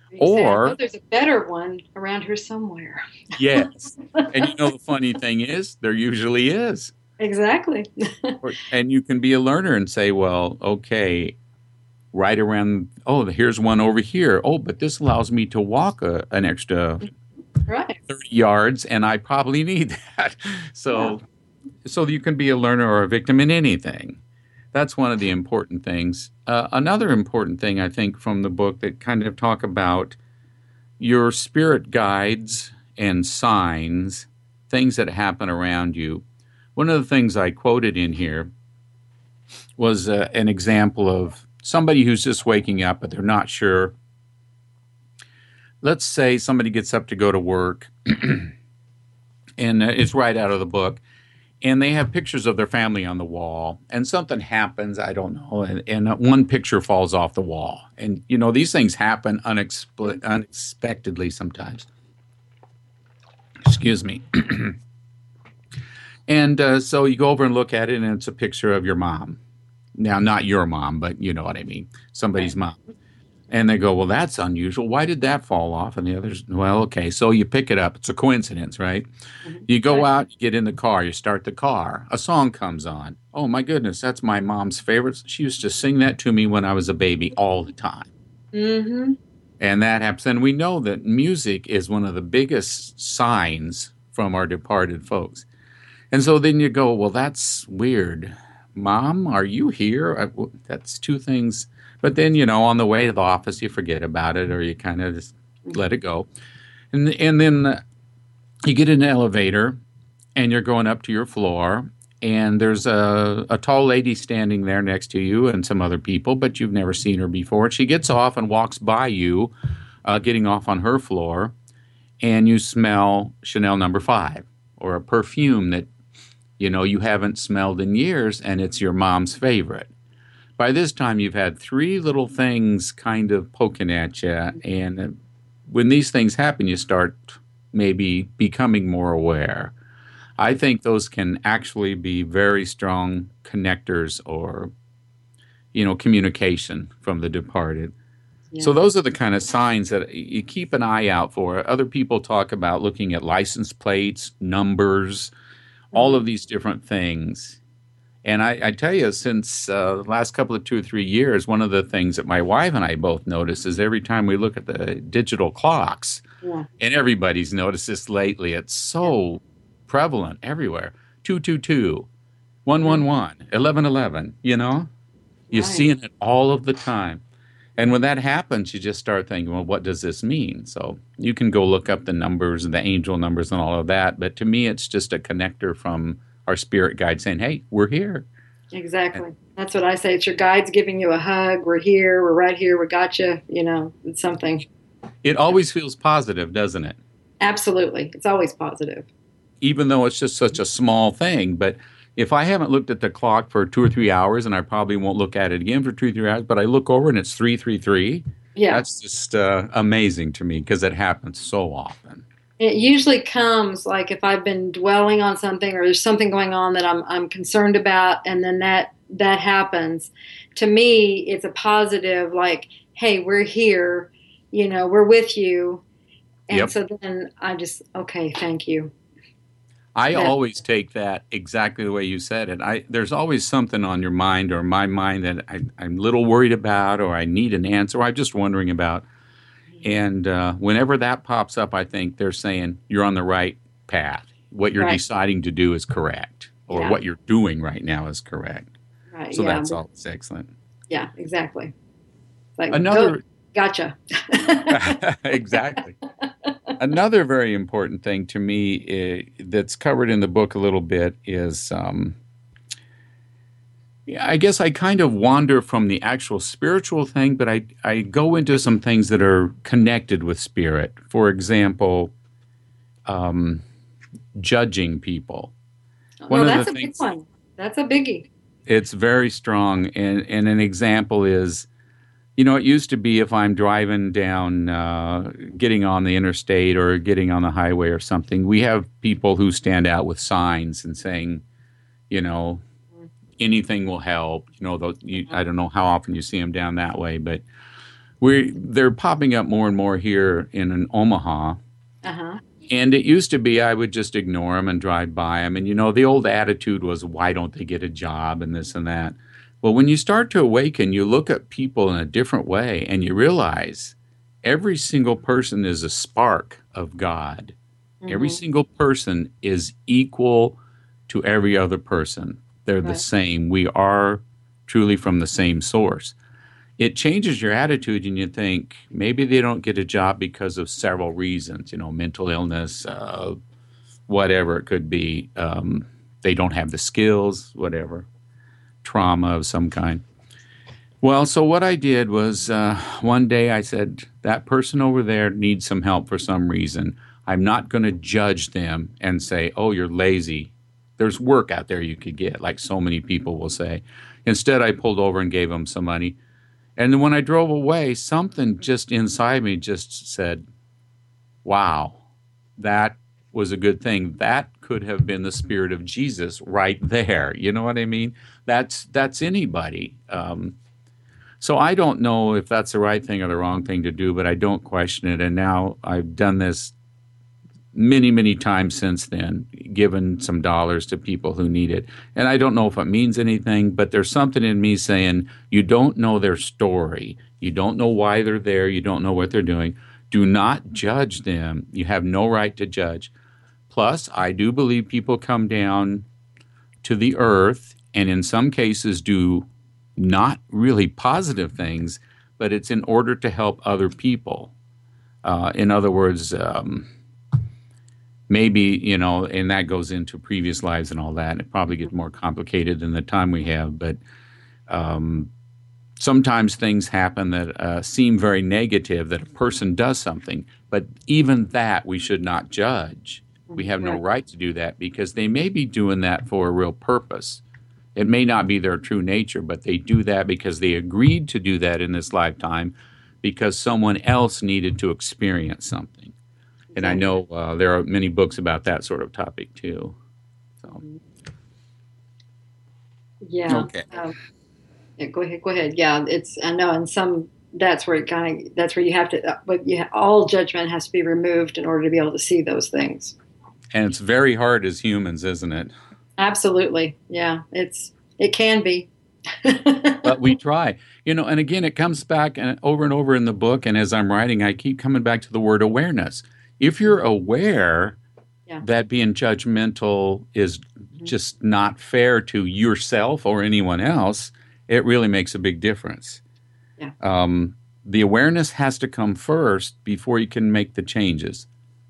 Or oh, there's a better one around here somewhere. Yes. And you know, the funny thing is, there usually is. Exactly. And you can be a learner and say, well, okay, right around, oh, here's one over here. Oh, but this allows me to walk a, an extra right. thirty yards, and I probably need that. So, yeah. so you can be a learner or a victim in anything. That's one of the important things. Uh, another important thing, I think, from the book that kind of talk about your spirit guides and signs, things that happen around you. One of the things I quoted in here was uh, an example of somebody who's just waking up, but they're not sure. Let's say somebody gets up to go to work, and uh, it's right out of the book, and they have pictures of their family on the wall, and something happens, I don't know, and, and uh, one picture falls off the wall. And, you know, these things happen unexpe- unexpectedly sometimes. Excuse me. And uh, so you go over and look at it, and it's a picture of your mom. Now, not your mom, but you know what I mean, somebody's mom. And they go, well, that's unusual. Why did that fall off? And the others, well, okay. So you pick it up. It's a coincidence, right? Mm-hmm. You go out, you get in the car, you start the car. A song comes on. Oh, my goodness, that's my mom's favorite. She used to sing that to me when I was a baby all the time. Mm-hmm. And that happens. And we know that music is one of the biggest signs from our departed folks. And so then you go, well, that's weird. Mom, are you here? I, well, that's two things. But then, you know, on the way to the office, you forget about it, or you kind of just let it go. And, and then uh, you get in an elevator, and you're going up to your floor, and there's a, a tall lady standing there next to you and some other people, but you've never seen her before. She gets off and walks by you, uh, getting off on her floor, and you smell Chanel number five, or a perfume that, you know, you haven't smelled in years, and it's your mom's favorite. By this time, you've had three little things kind of poking at you, and when these things happen, you start maybe becoming more aware. I think those can actually be very strong connectors or, you know, communication from the departed. Yeah. So those are the kind of signs that you keep an eye out for. Other people talk about looking at license plates, numbers, all of these different things. And I, I tell you, since uh, the last couple of two or three years, one of the things that my wife and I both notice is every time we look at the digital clocks, yeah. and everybody's noticed this lately, it's so yeah. prevalent everywhere. two two two, one one one, eleven eleven, you know? You're right. seeing it all of the time. And when that happens, you just start thinking, well, what does this mean? So you can go look up the numbers and the angel numbers and all of that. But to me, it's just a connector from our spirit guide saying, hey, we're here. Exactly. And that's what I say. It's your guides giving you a hug. We're here. We're right here. We got you. You know, it's something. It always feels positive, doesn't it? Absolutely. It's always positive. Even though it's just such a small thing. But if I haven't looked at the clock for two or three hours, and I probably won't look at it again for two or three hours, but I look over and it's three three three, yeah. that's just uh, amazing to me because it happens so often. It usually comes like if I've been dwelling on something or there's something going on that I'm I'm concerned about, and then that that happens. To me, it's a positive, like, hey, we're here, you know, we're with you. And yep. so then I just, okay, thank you. I yeah. always take that exactly the way you said it. I there's always something on your mind or my mind that I, I'm a little worried about, or I need an answer, or I'm just wondering about. And uh, whenever that pops up, I think they're saying you're on the right path. What you're right. deciding to do is correct, or yeah. what you're doing right now is correct. Right. So yeah. that's all. It's excellent. Yeah, exactly. It's like, Another. Oh, gotcha. Exactly. Another very important thing to me uh, that's covered in the book a little bit is, um, I guess I kind of wander from the actual spiritual thing, but I, I go into some things that are connected with spirit. For example, um, judging people. One well, that's a things, big one. That's a biggie. It's very strong. And, and an example is, you know, it used to be if I'm driving down, uh, getting on the interstate or getting on the highway or something, we have people who stand out with signs and saying, you know, anything will help. You know, those, you, I don't know how often you see them down that way, but we they're popping up more and more here in, in Omaha. Uh-huh. And it used to be I would just ignore them and drive by them. And, you know, the old attitude was, why don't they get a job and this and that? Well, when you start to awaken, you look at people in a different way and you realize every single person is a spark of God. Mm-hmm. Every single person is equal to every other person. They're right. the same. We are truly from the same source. it changes your attitude, and you think maybe they don't get a job because of several reasons, you know, mental illness, uh, whatever it could be. Um, they don't have the skills, whatever, trauma of some kind. Well, so what I did was uh, one day I said, that person over there needs some help for some reason. I'm not going to judge them and say, oh, you're lazy. There's work out there you could get, like so many people will say. Instead, I pulled over and gave them some money. And then when I drove away, something just inside me just said, wow, that was a good thing. That could have been the Spirit of Jesus right there. You know what I mean? That's that's anybody. Um, so I don't know if that's the right thing or the wrong thing to do, but I don't question it. And now I've done this many, many times since then, given some dollars to people who need it. And I don't know if it means anything, but there's something in me saying, you don't know their story. You don't know why they're there. You don't know what they're doing. Do not judge them. You have no right to judge. Plus, I do believe people come down to the earth and in some cases do not really positive things, but it's in order to help other people. Uh, in other words, um, maybe, you know, and that goes into previous lives and all that, and it probably gets more complicated than the time we have, but um, sometimes things happen that uh, seem very negative, that a person does something, but even that we should not judge. We have no right to do that because they may be doing that for a real purpose. It may not be their true nature, but they do that because they agreed to do that in this lifetime because someone else needed to experience something. And I know uh, there are many books about that sort of topic too. So. Yeah. Okay. Um, yeah. Go ahead. Go ahead. Yeah. It's. I know. And some. That's where it kind of. That's where you have to. Uh, but you ha- all judgment has to be removed in order to be able to see those things. And it's very hard as humans, isn't it? Absolutely. Yeah. It's. It can be. But we try. You know. And again, it comes back and over and over in the book. And as I'm writing, I keep coming back to the word awareness. If you're aware yeah. that being judgmental is mm-hmm. just not fair to yourself or anyone else, it really makes a big difference. Yeah. Um, the awareness has to come first before you can make the changes.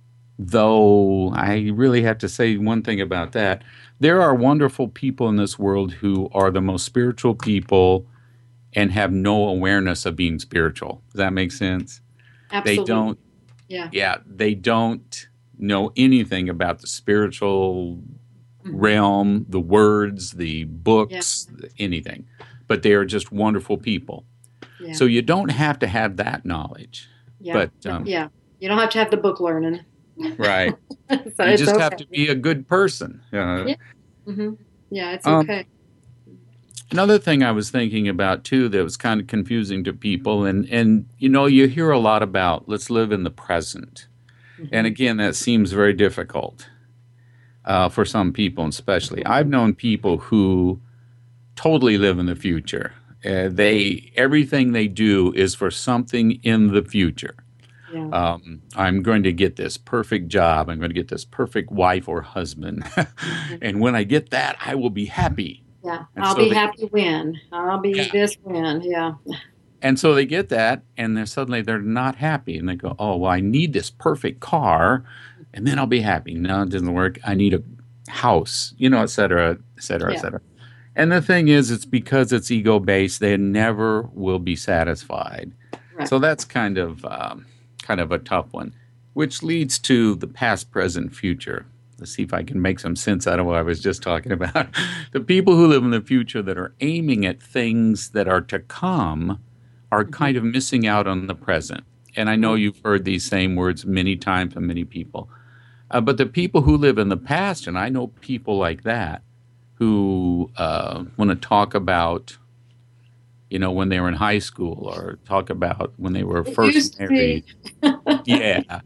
Though I really have to say one thing about that. There are wonderful people in this world who are the most spiritual people and have no awareness of being spiritual. Does that make sense? Absolutely. They don't. Yeah. Yeah, they don't know anything about the spiritual mm-hmm. realm, the words, the books, yeah. anything. But they are just wonderful people. Yeah. So you don't have to have that knowledge. Yeah. But um, yeah. You don't have to have the book learning. Right. So you just okay. have to be a good person. Uh, yeah. Mm-hmm. Yeah, it's um, okay. Another thing I was thinking about, too, that was kind of confusing to people, and, and you know, you hear a lot about let's live in the present. Mm-hmm. And again, that seems very difficult uh, for some people, especially. I've known people who totally live in the future. Uh, they everything they do is for something in the future. Yeah. Um, I'm going to get this perfect job. I'm going to get this perfect wife or husband. Mm-hmm. And when I get that, I will be happy. Yeah, and I'll so be they, happy when. I'll be yeah. this when, yeah. And so they get that, and then suddenly they're not happy. And they go, oh, well, I need this perfect car, and then I'll be happy. No, it doesn't work. I need a house, you know, et cetera, et cetera, yeah. et cetera. And the thing is, it's because it's ego-based. They never will be satisfied. Right. So that's kind of, um, kind of a tough one, which leads to the past, present, future. Let's see if I can make some sense out of what I was just talking about. The people who live in the future that are aiming at things that are to come are mm-hmm. kind of missing out on the present. And I know you've heard these same words many times from many people. Uh, but the people who live in the past, and I know people like that, who uh, want to talk about, you know, when they were in high school or talk about when they were first married. Yeah.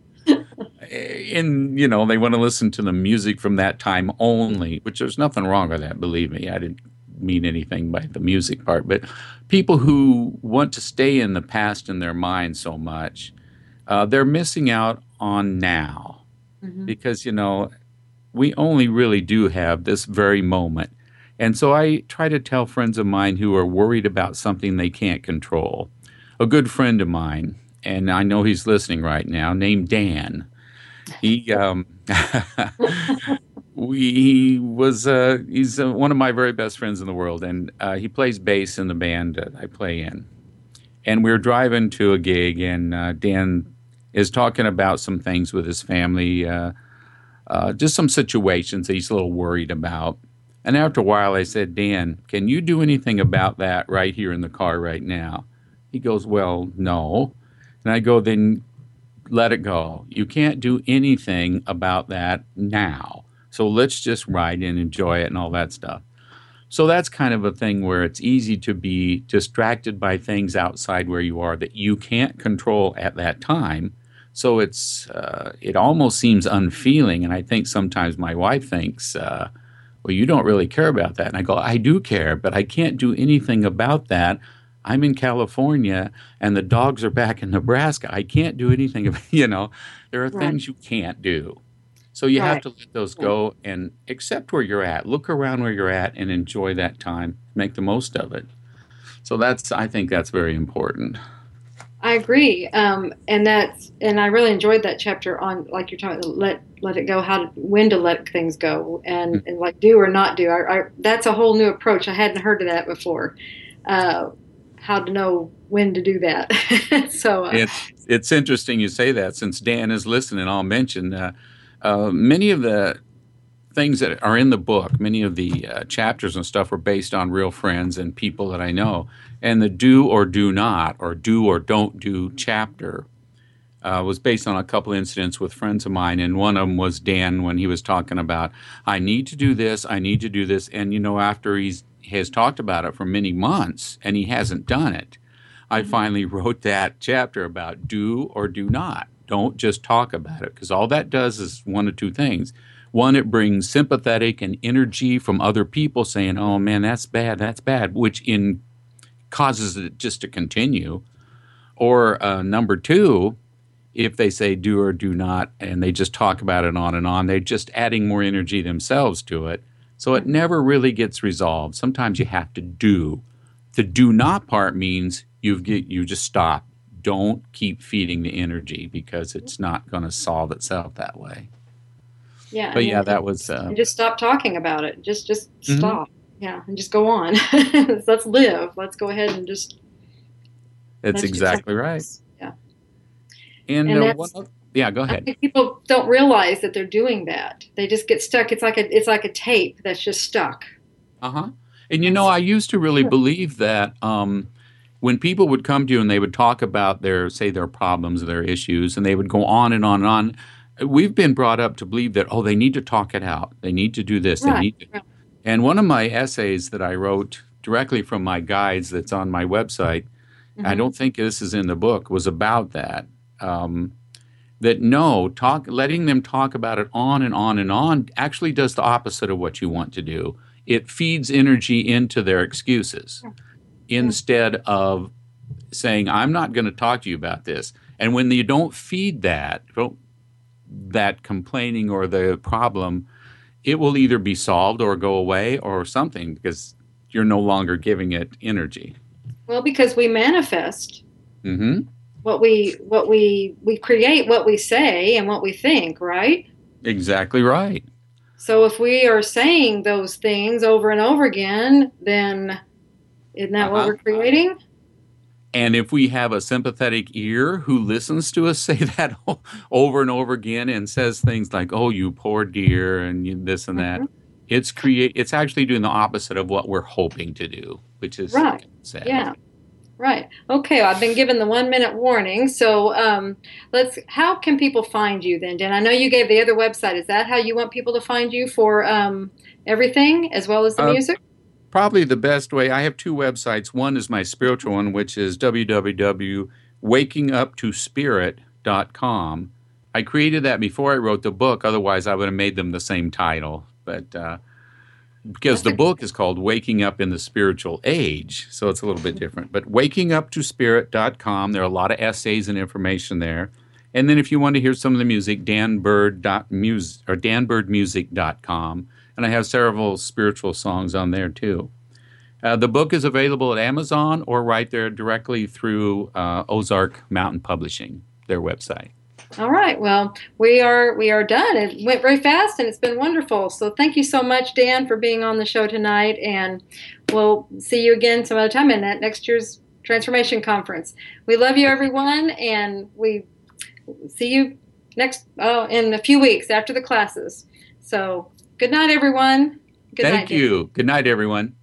And, you know, they want to listen to the music from that time only, which there's nothing wrong with that, believe me. I didn't mean anything by the music part. But people who want to stay in the past in their mind so much, uh, they're missing out on now. Mm-hmm. Because, you know, we only really do have this very moment. And so I try to tell friends of mine who are worried about something they can't control. A good friend of mine, and I know he's listening right now, named Dan. He um, we, he was uh, he's uh, one of my very best friends in the world, and uh, he plays bass in the band that I play in. And we were driving to a gig, and uh, Dan is talking about some things with his family, uh, uh, just some situations that he's a little worried about. And after a while, I said, Dan, can you do anything about that right here in the car right now? He goes, well, no. And I go, then let it go. You can't do anything about that now. So let's just ride and enjoy it and all that stuff. So that's kind of a thing where it's easy to be distracted by things outside where you are that you can't control at that time. So it's uh, it almost seems unfeeling. And I think sometimes my wife thinks, uh, well, you don't really care about that. And I go, I do care, but I can't do anything about that. I'm in California and the dogs are back in Nebraska. I can't do anything about, you know, there are Right. things you can't do. So you have Right. to let those go and accept where you're at. Look around where you're at and enjoy that time. Make the most of it. So that's, I think that's very important. I agree, um, and that's and I really enjoyed that chapter on, like you're talking, let let it go, how to when to let things go, and, and like do or not do. I, I, that's a whole new approach. I hadn't heard of that before. Uh, how to know when to do that. so uh, It's it's interesting you say that. Since Dan is listening, I'll mention uh, uh, many of the things that are in the book, many of the uh, chapters and stuff are based on real friends and people that I know. And the do or do not, or do or don't do chapter uh, was based on a couple incidents with friends of mine. And one of them was Dan when he was talking about, I need to do this, I need to do this. And, you know, after he's has talked about it for many months and he hasn't done it, I finally wrote that chapter about do or do not. Don't just talk about it, because all that does is one of two things. One, it brings sympathetic and energy from other people saying, oh, man, that's bad, that's bad, which in causes it just to continue. Or uh, number two, if they say do or do not and they just talk about it on and on, they're just adding more energy themselves to it. So it never really gets resolved. Sometimes you have to do. The do not part means you get you just stop. Don't keep feeding the energy, because it's not going to solve itself that way. yeah, But and yeah, then that was uh, and just stop talking about it. Just just mhm. stop. Yeah, and just go on. Let's live. Let's go ahead and just That's let's do exactly something right. else. Yeah, And and uh, one, that's. oth- yeah, go I ahead. think people don't realize that they're doing that. They just get stuck. It's like a it's like a tape that's just stuck. Uh huh. And you And know, so, I used to really believe that um, when people would come to you and they would talk about their, say, their problems, their issues, and they would go on and on and on. We've been brought up to believe that, oh, they need to talk it out. They need to do this. They right, need to. right. And one of my essays that I wrote directly from my guides that's on my website, I hmm don't think this is in the book, was about that. Um, that no, talk, letting them talk about it on and on and on actually does the opposite of what you want to do. It feeds energy into their excuses instead of saying, I'm not going to talk to you about this. And when you don't feed that, don't, that complaining or the problem, it will either be solved or go away or something, because you're no longer giving it energy. Well, because we manifest Mm-hmm. what we what we we create what we say and what we think, right? Exactly right. So if we are saying those things over and over again, then isn't that what Uh-huh. we're creating? And if we have a sympathetic ear who listens to us say that over and over again and says things like, "Oh, you poor dear," and you- this and that, hmm it's create. It's actually doing the opposite of what we're hoping to do, which is Right. sad. Yeah. Right. Okay. I've been given the one minute warning. So um, let's. How can people find you then, Dan? I know you gave the other website. Is that how you want people to find you for um, everything as well as the Uh, music? Probably the best way. I have two websites. One is my spiritual one, which is w w w dot waking up to spirit dot com. I created that before I wrote the book. Otherwise, I would have made them the same title. But uh, because That's the a, book is called Waking Up in the Spiritual Age, so it's a little bit different. But waking up to spirit dot com, there are a lot of essays and information there. And then if you want to hear some of the music, danbird dot music or dan bird music dot com. and I have several spiritual songs on there too. Uh, the book is available at Amazon or right there directly through uh, Ozark Mountain Publishing, their website. All right. Well, we are we are done. It went very fast, and it's been wonderful. So thank you so much, Dan, for being on the show tonight, and we'll see you again some other time in that next year's Transformation Conference. We love you, everyone, and we see you next oh, in a few weeks after the classes. So good night, everyone. Good Thank night, Dan. you. Good night, everyone.